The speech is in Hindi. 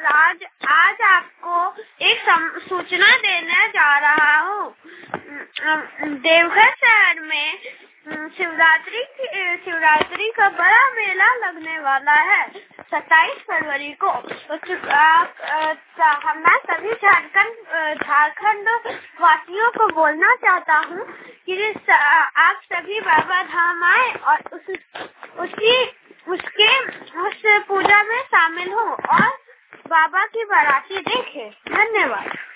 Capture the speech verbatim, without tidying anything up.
आज आज आपको एक सूचना देने जा रहा हूँ। देवघर शहर में शिवरात्रि शिवरात्रि का बड़ा मेला लगने वाला है सत्ताईस फरवरी को। मैं सभी झारखंड झारखंड वासियों को बोलना चाहता हूँ कि आप सभी बाबा धाम आए और उस उसी उसके उस पूजा में शामिल हो और बाबा की बाराती देखें। धन्यवाद।